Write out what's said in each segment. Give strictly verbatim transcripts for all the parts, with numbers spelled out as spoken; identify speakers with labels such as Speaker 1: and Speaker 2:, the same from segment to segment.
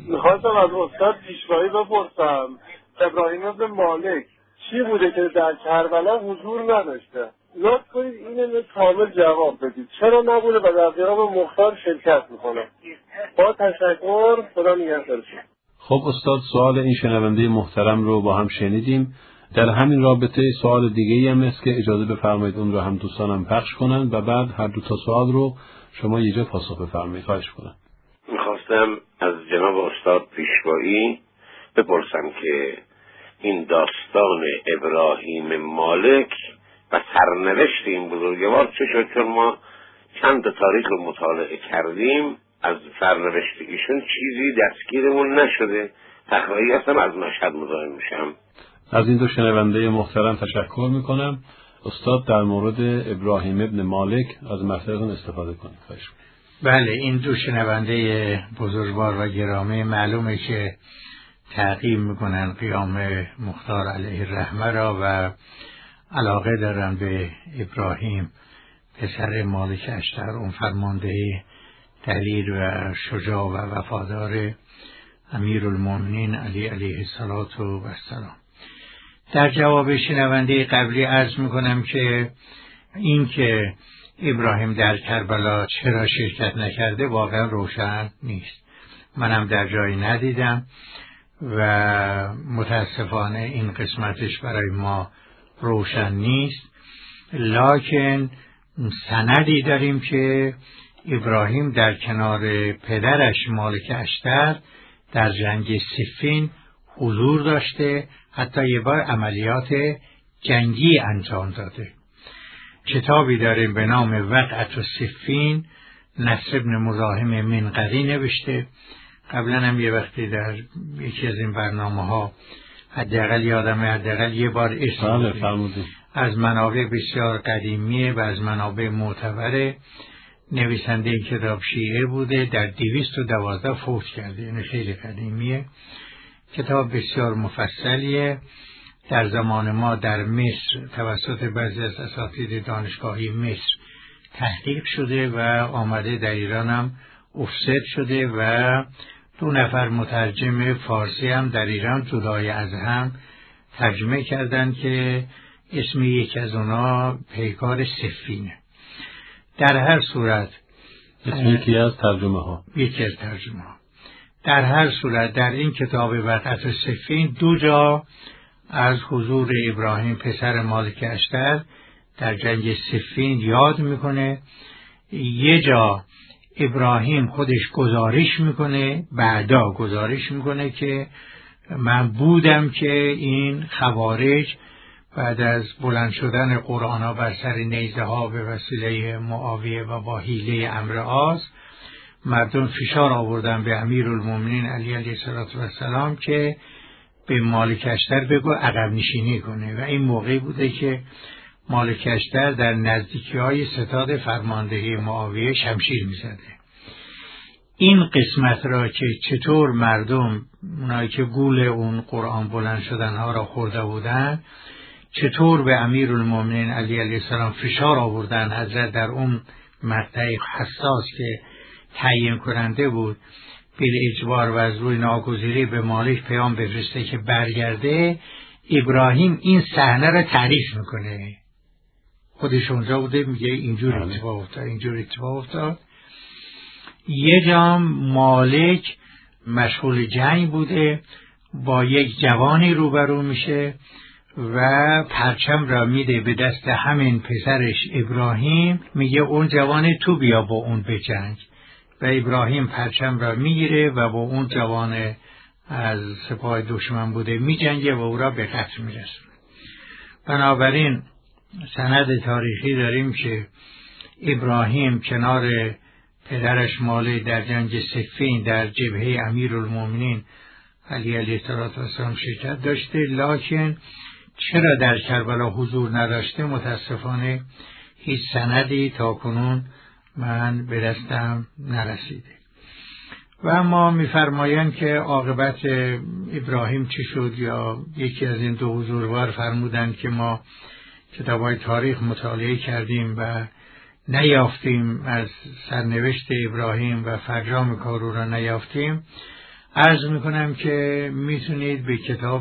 Speaker 1: میخواستم از استاد پیشوایی بپرسم ابراهیم ابن مالک چی بوده که در کربلا حضور نداشته؟ لطف کنید اینو کامل جواب بدید. چرا نبوده و در قیام مختار شرکت میکنه؟ با تشکر، خدا نگهدارتون.
Speaker 2: خب استاد، سوال این شنونده محترم رو با هم شنیدیم. در همین رابطه سوال دیگه‌ای هم است که اجازه بفرمایید اون رو هم دوستانم پخش کنن و بعد هر دو تا سوال رو شما یه جا پاسخ بفرمایید. خواهش کنم.
Speaker 3: میخواستم از جناب استاد پیشوایی بپرسم که این داستان ابراهیم مالک و سرنوشت این بزرگوار چه شد؟ چون ما چند تاریخ رو مطالعه کردیم، از سرنوشت ایشون چیزی دستگیرمون نشده. تقریبا از مشهد مزاحم میشم.
Speaker 2: از این دو شنونده محترم تشکر میکنم. استاد در مورد ابراهیم ابن مالک از مطلبتون استفاده کنید. خواهش میکنم.
Speaker 4: بله، این دو شنونده بزرگوار و گرامی معلومه که تعقیب میکنن قیام مختار علیه الرحمه را و علاقه دارن به ابراهیم پسر مالک اشتر، اون فرمانده دلیر و شجاع و وفادار امیرالمومنین علی علیه السلام. در جواب شنونده قبلی عرض میکنم که این که ابراهیم در کربلا چرا شرکت نکرده واقعا روشن نیست. منم در جایی ندیدم و متاسفانه این قسمتش برای ما روشن نیست، لکن سندی داریم که ابراهیم در کنار پدرش مالک اشتر در جنگ صفین حضور داشته، حتی یه بار عملیات جنگی انجام داده. کتابی داریم به نام وقعت صفین، نصر بن مزاحم منقری نوشته. قبلا هم یه وقتی در یکی از این برنامه ها حداقل یادمه حداقل یه بار اسم از منابع بسیار قدیمیه و از منابع معتبره. نویسنده این کتاب شیعه بوده، در دویست و دوازده فوت کرده، یعنی خیلی قدیمیه. کتاب بسیار مفصلیه. در زمان ما در مصر توسط بعضی از اساتید دانشگاهی مصر تحقیق شده و آمده در ایران هم افسد شده و دو نفر مترجم فارسی هم در ایران جدای از هم ترجمه کردن که اسم یکی از اونا پیکار صفینه. در هر صورت
Speaker 2: اسم یکی از ترجمه ها
Speaker 4: یکی از ترجمه ها در هر صورت در این کتاب وقعت صفین دو جا از حضور ابراهیم پسر مالک اشتر در جنگ صفین یاد میکنه. یه جا ابراهیم خودش گزارش میکنه، بعدا گزارش میکنه که من بودم که این خوارج بعد از بلند شدن قرآن ها بر سر نیزه ها به وسیله معاویه و با حیله امر آز مردم فشار آوردن به امیرالمومنین علی علیه السلام که به مالک اشتر بگو عقب نشینی کنه و این موقعی بوده که مالک اشتر در نزدیکی های ستاد فرماندهی معاویه شمشیر میزده. این قسمت را که چطور مردم اونایی که گول اون قرآن بلند شدن ها را خورده بودن چطور به امیرالمومنین علی علیه السلام فشار آوردن، حضرت در اون مقطع حساس که تعیین کننده بود بل اجبار و از روی ناگزیری به مالک پیام بفرسته که برگرده، ابراهیم این صحنه را تعریف میکنه. خودش اونجا بوده، میگه اینجور اتفاق افتاد اینجور اتفاق افتاد. یه جا مالک مشغول جنگ بوده، با یک جوانی روبرو میشه و پرچم را میده به دست همین پسرش ابراهیم، میگه اون جوان تو بیا با اون بجنگ و ابراهیم پرچم را میگیره و با اون جوان از سپاه دشمن بوده میجنگه و او را به قتل میرسونه. بنابراین سند تاریخی داریم که ابراهیم کنار پدرش مالک در جنگ صفین در جبهه امیرالمومنین علی علیه السلام شرکت داشته، لکن چرا در کربلا حضور نداشته متاسفانه هیچ سندی تا کنون من به دستم نرسیده. و اما میفرمایند که عاقبت ابراهیم چه شد، یا یکی از این دو حضوروار فرمودند که ما کتاب‌های تاریخ مطالعه کردیم و نیافتیم از سرنوشت ابراهیم و فرجام کارو را نیافتیم. عرض میکنم که میتونید به کتاب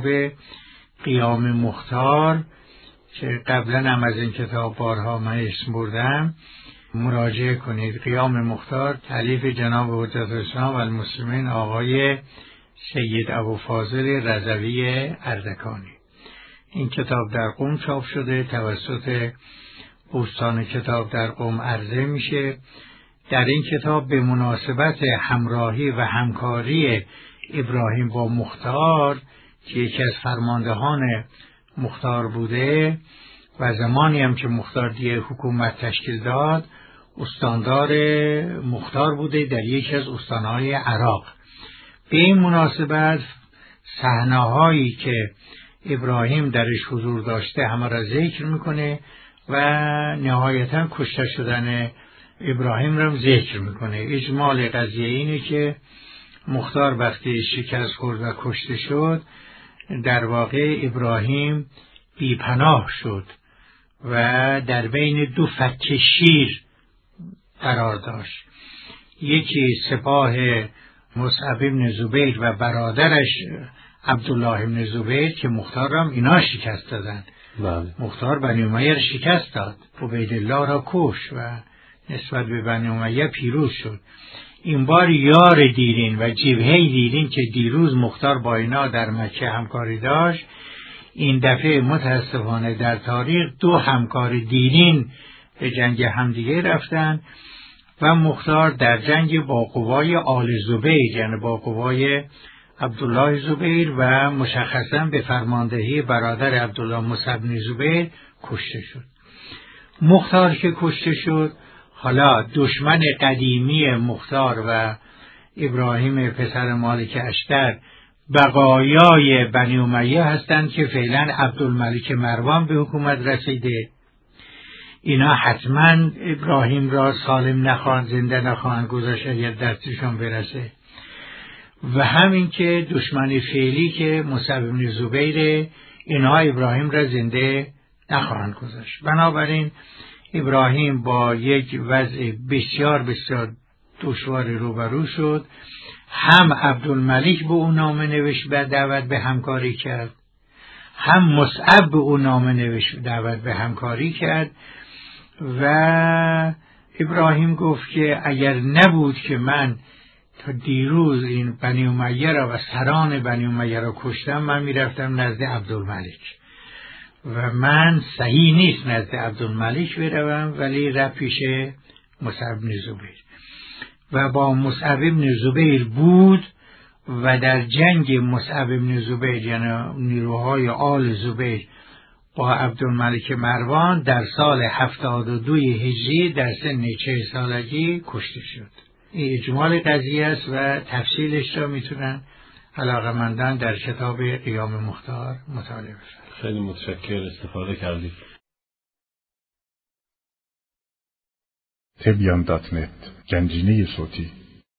Speaker 4: قیام مختار که قبلا هم از این کتاب بارها من اسم بردم مراجعه کنید. قیام مختار تألیف جناب حجت الاسلام و المسلمین آقای سید ابوالفاضل رضوی اردکانی. این کتاب در قم چاپ شده، توسط بوستان کتاب در قم عرضه میشه. در این کتاب به مناسبت همراهی و همکاری ابراهیم با مختار که یکی از فرماندهان مختار بوده و زمانی هم که مختار دیگه حکومت تشکیل داد، استاندار مختار بوده در یکی از استانهای عراق. به این مناسبت صحنه‌هایی که ابراهیم درش حضور داشته همه را ذکر میکنه و نهایتا کشته شدن ابراهیم را ذکر میکنه. اجمال قضیه اینه که مختار وقتی شکست خورد و کشته شد، در واقع ابراهیم بیپناه شد و در بین دو فک شیر قرار داشت. یکی سپاه مصعب بن زبیر و برادرش عبدالله بن زبیر که مختار را اینا شکست دادن.
Speaker 2: بله.
Speaker 4: مختار بنی امیه را شکست داد، عبیدالله را کش و نسبت به بنی امیه پیروز شد. این بار یار دیرین و جبهه دیرین که دیروز مختار با اینا در مکه همکاری داشت، این دفعه متاسفانه در تاریخ دو همکار دیرین به جنگ همدیگه رفتن و مختار در جنگ با قوای آل زبیر یعنی با قوای عبدالله زبیر و مشخصا به فرماندهی برادر عبدالله مصعب بن زبیر کشته شد. مختار که کشته شد، حالا دشمن قدیمی مختار و ابراهیم پسر مالک اشتر بقایای بنی امیه هستند که فعلا عبدالملک مروان به حکومت رسیده. اینا حتما ابراهیم را سالم نخواهند، زنده نخواهند گذاشت اگر دستشان برسه. و همین که دشمن فعلی که مصعب بن زبیر، اینها ابراهیم را زنده نخواهند گذاشت. بنابراین ابراهیم با یک وضع بسیار بسیار دشوار روبرو شد. هم عبدالملک به او نامه نوشت و دعوت به همکاری کرد، هم مصعب به او نامه نوشت دعوت به همکاری کرد و ابراهیم گفت که اگر نبود که من تا دیروز این بنی امیه را و سران بنی امیه را کشتم، من میرفتم نزد عبدالملک و من صحیح نیست نزد عبدالملک بروم، ولی رفت پیش مصعب بن زبیر و با مصعب بن زبیر بود و در جنگ مصعب بن زبیر یعنی نیروهای آل زبیر با عبدالملک مروان در سال هفتاد و دوی هجری در سن چه سالگی کشته شد. این اجمال قضیه است و تفصیلش را میتونن علاقه‌مندان در کتاب قیام مختار مطالعه بفرمایید.
Speaker 2: خیلی متشکر، استفاده کردید.
Speaker 5: تبیان دات نت گنجینه صوتی